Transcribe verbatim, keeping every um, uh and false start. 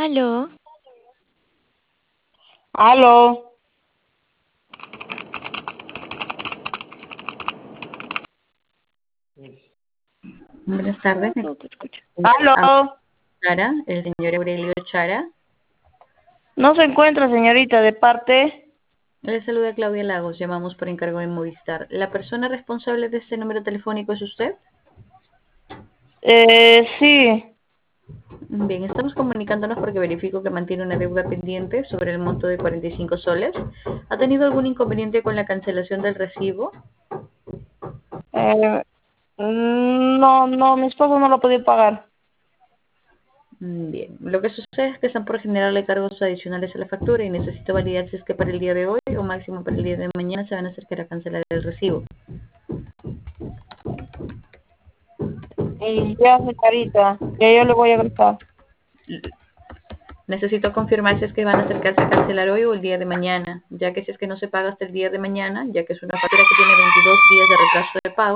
Aló, Aló, Buenas tardes, me no te escucho. aló. Chara, el señor Aurelio Chara. No se encuentra, señorita, de parte. Le saluda Claudia Lagos, llamamos por encargo de Movistar. ¿La persona responsable de este número telefónico es usted? Eh, sí. Bien, estamos comunicándonos porque verifico que mantiene una deuda pendiente sobre el monto de cuarenta y cinco soles. ¿Ha tenido algún inconveniente con la cancelación del recibo? Eh, mm, no, no, mi esposo no lo podía pagar. Mm, Bien, lo que sucede es que están por generarle cargos adicionales a la factura y necesito validar si es que para el día de hoy o máximo para el día de mañana se van a acercar a cancelar el recibo. Y ya, señorita, que yo le voy a agregar. Necesito confirmar si es que van a acercarse a cancelar hoy o el día de mañana, ya que si es que no se paga hasta el día de mañana, ya que es una factura que tiene veintidós días de retraso de pago,